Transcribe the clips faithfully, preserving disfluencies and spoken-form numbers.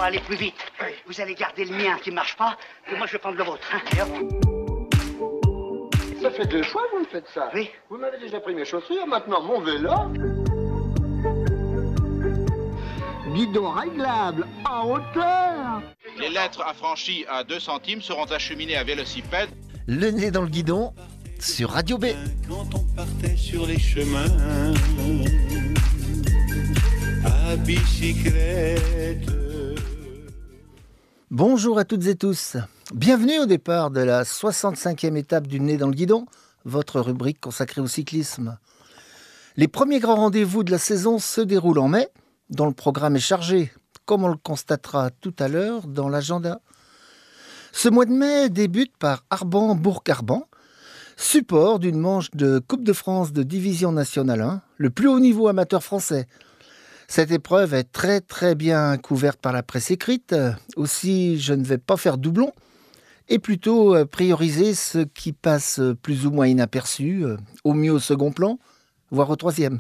va aller plus vite. Vous allez garder le mien qui ne marche pas, et moi je vais prendre le vôtre. Hein. Et hop. Ça fait deux fois que vous me faites ça. Oui. Vous m'avez déjà pris mes chaussures, maintenant mon vélo. Guidon réglable, en hauteur. Les lettres affranchies à deux centimes seront acheminées à Vélocipède. Le nez dans le guidon sur Radio B. Quand on partait sur les chemins à bicyclette. Bonjour à toutes et tous. Bienvenue au départ de la soixante-cinquième étape du nez dans le guidon, votre rubrique consacrée au cyclisme. Les premiers grands rendez-vous de la saison se déroulent en mai, dont le programme est chargé, comme on le constatera tout à l'heure dans l'agenda. Ce mois de mai débute par Arban-Bourg-Arban, support d'une manche de Coupe de France de Division Nationale un, le plus haut niveau amateur français. Cette épreuve est très très bien couverte par la presse écrite, aussi je ne vais pas faire doublon, et plutôt prioriser ce qui passe plus ou moins inaperçu, au mieux au second plan, voire au troisième.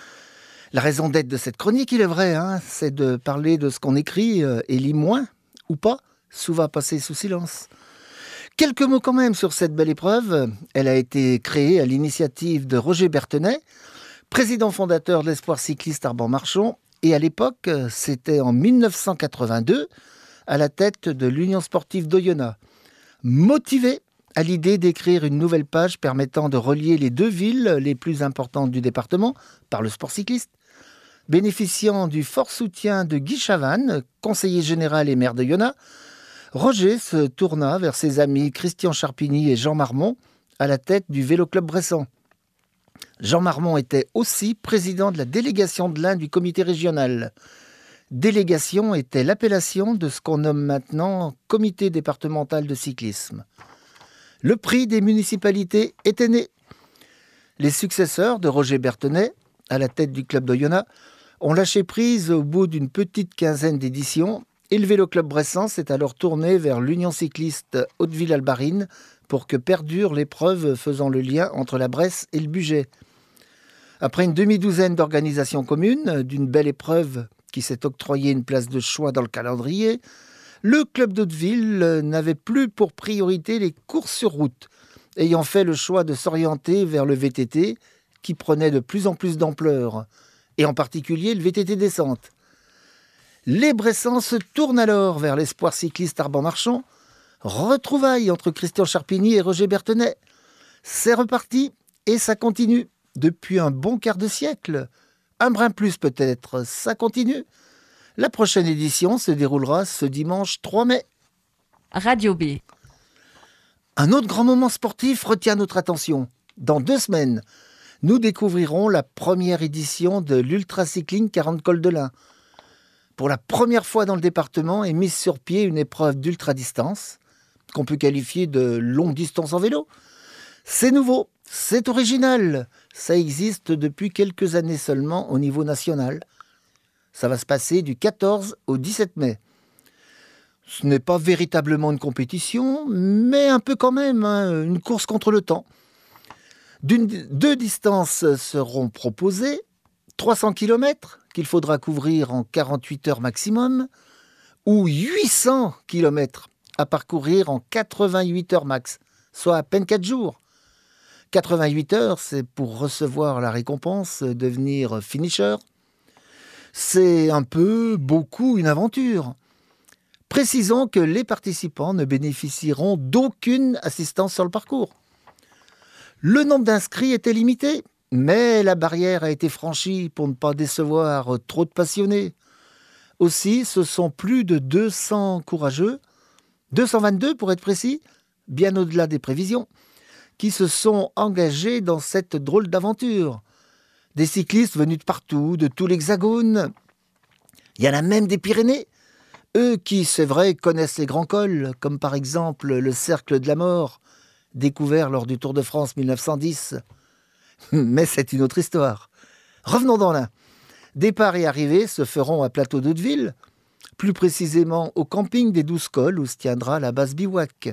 La raison d'être de cette chronique, il est vrai, hein, c'est de parler de ce qu'on écrit et lit moins, ou pas, souvent passé sous silence. Quelques mots quand même sur cette belle épreuve. Elle a été créée à l'initiative de Roger Bertenay, président fondateur de l'Espoir cycliste Arban-Marchon, et à l'époque, c'était en mille neuf cent quatre-vingt-deux, à la tête de l'Union sportive d'Oyonnax. Motivé à l'idée d'écrire une nouvelle page permettant de relier les deux villes les plus importantes du département par le sport cycliste, bénéficiant du fort soutien de Guy Chavannes, conseiller général et maire d'Oyonnax, Roger se tourna vers ses amis Christian Charpigny et Jean Marmont à la tête du Vélo Club Bressan. Jean Marmont était aussi président de la délégation de l'Ain du comité régional. Délégation était l'appellation de ce qu'on nomme maintenant comité départemental de cyclisme. Le prix des municipalités était né. Les successeurs de Roger Bertenay, à la tête du club d'Oyonnax, ont lâché prise au bout d'une petite quinzaine d'éditions et le Vélo Club Bressan s'est alors tourné vers l'Union cycliste Hauteville-Albarine pour que perdure l'épreuve faisant le lien entre la Bresse et le Bugey. Après une demi-douzaine d'organisations communes, d'une belle épreuve qui s'est octroyée une place de choix dans le calendrier, le club d'Hauteville n'avait plus pour priorité les courses sur route, ayant fait le choix de s'orienter vers le V T T qui prenait de plus en plus d'ampleur, et en particulier le V T T descente. Les Bressans se tournent alors vers l'Espoir cycliste Arban-Marchon, retrouvailles entre Christian Charpigny et Roger Bertenay. C'est reparti et ça continue depuis un bon quart de siècle. Un brin plus peut-être, ça continue. La prochaine édition se déroulera ce dimanche trois mai. Radio B. Un autre grand moment sportif retient notre attention. Dans deux semaines, nous découvrirons la première édition de l'Ultracycling quarante Col de l'Ain. Pour la première fois dans le département est mise sur pied une épreuve d'ultra-distance, qu'on peut qualifier de longue distance en vélo. C'est nouveau, c'est original, ça existe depuis quelques années seulement au niveau national. Ça va se passer du quatorze au dix-sept mai. Ce n'est pas véritablement une compétition, mais un peu quand même, hein, une course contre le temps. D'une, deux distances seront proposées, trois cents kilomètres qu'il faudra couvrir en quarante-huit heures maximum, ou huit cents kilomètres à parcourir en quatre-vingt-huit heures max, soit à peine quatre jours. quatre-vingt-huit heures, c'est pour recevoir la récompense, devenir finisher. C'est un peu, beaucoup, une aventure. Précisons que les participants ne bénéficieront d'aucune assistance sur le parcours. Le nombre d'inscrits était limité, mais la barrière a été franchie pour ne pas décevoir trop de passionnés. Aussi, ce sont plus de deux cents courageux, deux cent vingt-deux pour être précis, bien au-delà des prévisions, qui se sont engagés dans cette drôle d'aventure. Des cyclistes venus de partout, de tout l'Hexagone. Il y en a même des Pyrénées. Eux qui, c'est vrai, connaissent les grands cols, comme par exemple le Cercle de la Mort, découvert lors du Tour de France mille neuf cent dix. Mais c'est une autre histoire. Revenons dans l'Ain. Départ et arrivée se feront à Plateau d'Hauteville, plus précisément au camping des Douze Cols où se tiendra la base bivouac.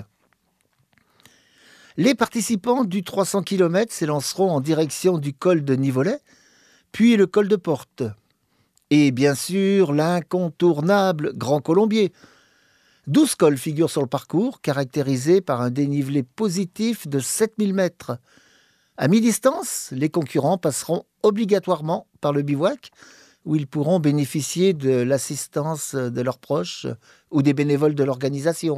Les participants du trois cents kilomètres s'élanceront en direction du col de Nivolet, puis le col de Porte. Et bien sûr, l'incontournable Grand Colombier. douze cols figurent sur le parcours, caractérisés par un dénivelé positif de sept mille mètres. À mi-distance, les concurrents passeront obligatoirement par le bivouac, où ils pourront bénéficier de l'assistance de leurs proches ou des bénévoles de l'organisation.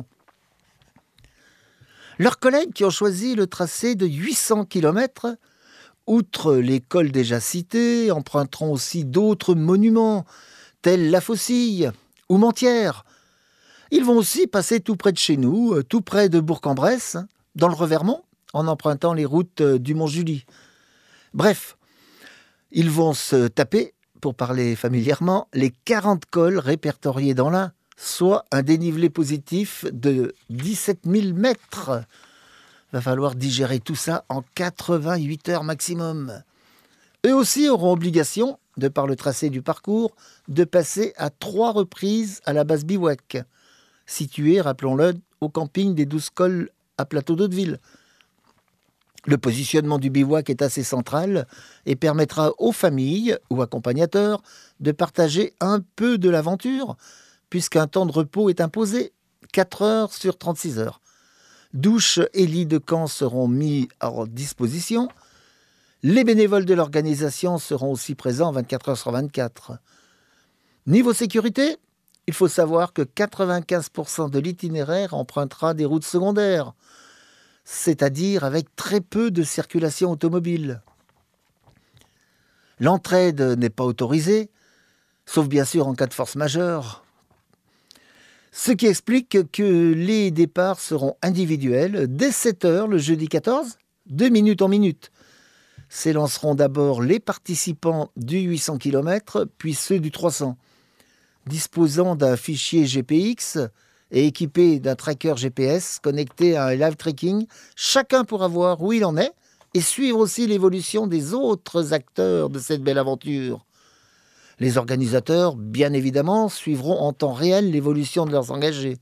Leurs collègues qui ont choisi le tracé de huit cents kilomètres, outre les cols déjà cités, emprunteront aussi d'autres monuments, tels La Faucille ou Mentières. Ils vont aussi passer tout près de chez nous, tout près de Bourg-en-Bresse, dans le Revermont, en empruntant les routes du Mont-Julie. Bref, ils vont se taper, pour parler familièrement, les quarante cols répertoriés dans l'Ain, soit un dénivelé positif de dix-sept mille mètres. Va falloir digérer tout ça en quatre-vingt-huit heures maximum. Eux aussi auront obligation, de par le tracé du parcours, de passer à trois reprises à la base bivouac, située, rappelons-le, au camping des douze cols à Plateau d'Hauteville. Le positionnement du bivouac est assez central et permettra aux familles ou accompagnateurs de partager un peu de l'aventure, puisqu'un temps de repos est imposé, quatre heures sur trente-six heures. Douches et lits de camp seront mis à disposition. Les bénévoles de l'organisation seront aussi présents vingt-quatre heures sur vingt-quatre. Niveau sécurité, il faut savoir que quatre-vingt-quinze pour cent de l'itinéraire empruntera des routes secondaires, c'est-à-dire avec très peu de circulation automobile. L'entraide n'est pas autorisée, sauf bien sûr en cas de force majeure. Ce qui explique que les départs seront individuels dès sept heures le jeudi quatorze, de minute en minute. S'élanceront d'abord les participants du huit cents kilomètres, puis ceux du trois cents. Disposant d'un fichier G P X et équipé d'un tracker G P S connecté à un live tracking, chacun pourra voir où il en est et suivre aussi l'évolution des autres acteurs de cette belle aventure. Les organisateurs, bien évidemment, suivront en temps réel l'évolution de leurs engagés.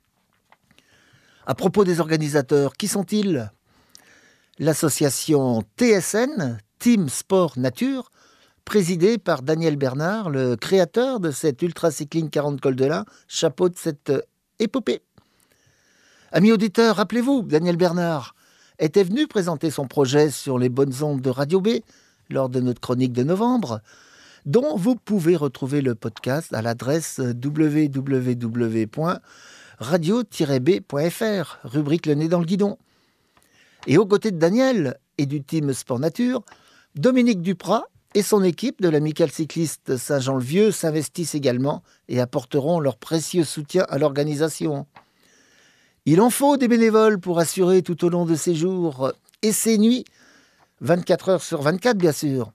À propos des organisateurs, qui sont-ils ? L'association T S N, Team Sport Nature, présidée par Daniel Bernard, le créateur de cette Ultra Cycling quarante Col de l'Ain, chapeau de cette épopée. Amis auditeurs, rappelez-vous, Daniel Bernard était venu présenter son projet sur les bonnes ondes de Radio B lors de notre chronique de novembre, dont vous pouvez retrouver le podcast à l'adresse w w w point radio tiret b point f r, rubrique Le Nez dans le Guidon. Et aux côtés de Daniel et du team Sport Nature, Dominique Duprat et son équipe de l'Amicale cycliste Saint-Jean-le-Vieux s'investissent également et apporteront leur précieux soutien à l'organisation. Il en faut des bénévoles pour assurer tout au long de ces jours et ces nuits, vingt-quatre heures sur vingt-quatre bien sûr.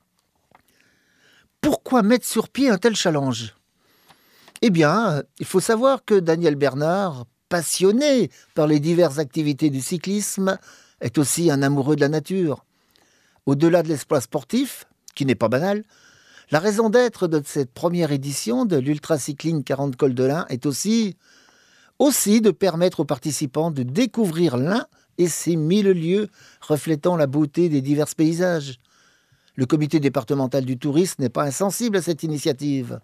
Pourquoi mettre sur pied un tel challenge ? Eh bien, il faut savoir que Daniel Bernard, passionné par les diverses activités du cyclisme, est aussi un amoureux de la nature. Au-delà de l'exploit sportif, qui n'est pas banal, la raison d'être de cette première édition de l'Ultra Cycling quarante Col de l'Ain est aussi, aussi de permettre aux participants de découvrir l'Ain et ses mille lieux reflétant la beauté des divers paysages. Le comité départemental du tourisme n'est pas insensible à cette initiative.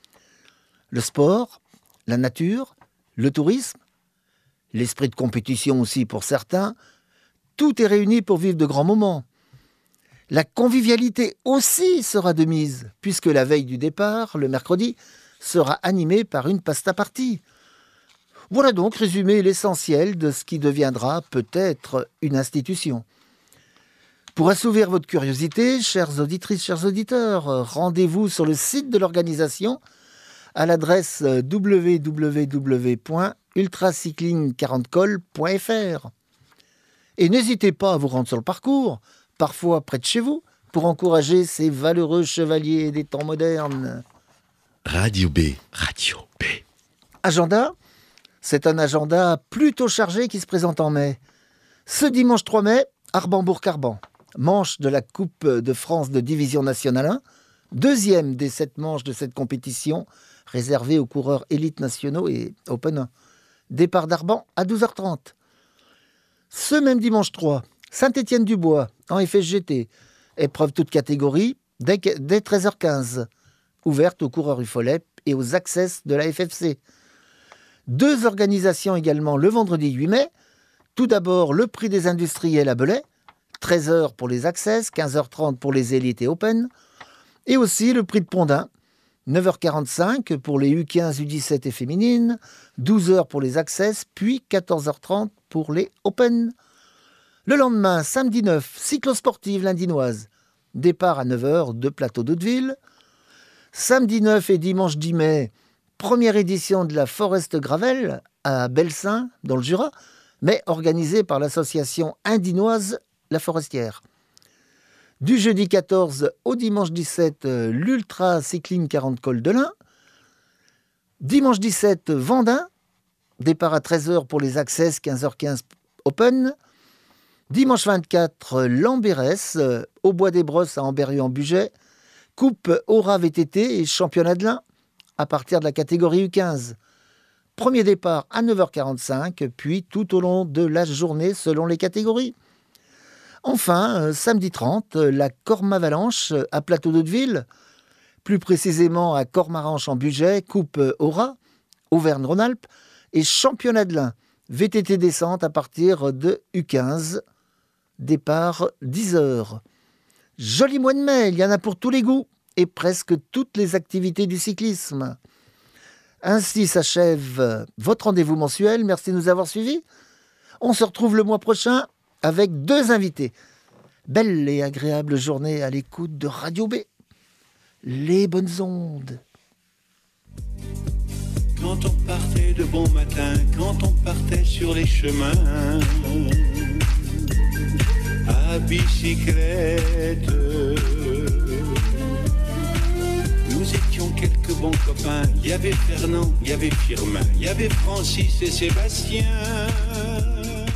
Le sport, la nature, le tourisme, l'esprit de compétition aussi pour certains, tout est réuni pour vivre de grands moments. La convivialité aussi sera de mise, puisque la veille du départ, le mercredi, sera animée par une pasta party. Voilà donc résumé l'essentiel de ce qui deviendra peut-être une institution. Pour assouvir votre curiosité, chères auditrices, chers auditeurs, rendez-vous sur le site de l'organisation à l'adresse w w w point ultracycling quarante col point f r. Et n'hésitez pas à vous rendre sur le parcours, parfois près de chez vous, pour encourager ces valeureux chevaliers des temps modernes. Radio B. Radio B. Agenda, c'est un agenda plutôt chargé qui se présente en mai. Ce dimanche trois mai, Arban-Bourg-Carban, manche de la Coupe de France de Division Nationale un, deuxième des sept manches de cette compétition, réservée aux coureurs élites nationaux et Open un. Départ d'Arban à douze heures trente. Ce même dimanche trois, Saint-Étienne-du-Bois, en F S G T, épreuve toute catégorie, dès, dès treize heures quinze. ouverte aux coureurs U F O L E P et aux Access de la F F C. Deux organisations également le vendredi huit mai. Tout d'abord, le prix des industriels à Belay, treize heures pour les Access, quinze heures trente pour les élites et Open. Et aussi le prix de Pondin, neuf heures quarante-cinq pour les U quinze, U dix-sept et féminines, douze heures pour les Access, puis quatorze heures trente pour les Open. Le lendemain, samedi neuf, cyclosportive l'Indinoise. Départ à neuf heures de Plateau d'Hauteville. Samedi neuf et dimanche dix mai, première édition de la Forest Gravel à Belsin, dans le Jura, mais organisée par l'association indinoise La Forestière. Du jeudi quatorze au dimanche dix-sept, l'Ultra Cycling quarante Col de l'Ain. Dimanche dix-sept, Vendin, départ à treize heures pour les Access, quinze heures quinze Open. Dimanche vingt-quatre, Lambérès, au Bois des Brosses à Amberieu-en-Bugey, Coupe Aura V T T et Championnat de l'Ain à partir de la catégorie U quinze. Premier départ à neuf heures quarante-cinq, puis tout au long de la journée selon les catégories. Enfin, samedi trente, la Cormavalanche à Plateau d'Hauteville, plus précisément à Cormaranche-en-Bugey, Coupe Aura, Auvergne-Rhône-Alpes et Championnat de l'Ain, V T T descente à partir de U quinze. Départ dix heures. Joli mois de mai, il y en a pour tous les goûts et presque toutes les activités du cyclisme. Ainsi s'achève votre rendez-vous mensuel. Merci de nous avoir suivis. On se retrouve le mois prochain avec deux invités. Belle et agréable journée à l'écoute de Radio B. Les bonnes ondes. Quand on partait de bon matin, quand on partait sur les chemins à bicyclette, nous étions quelques bons copains. Il y avait Fernand, il y avait Firmin, il y avait Francis et Sébastien.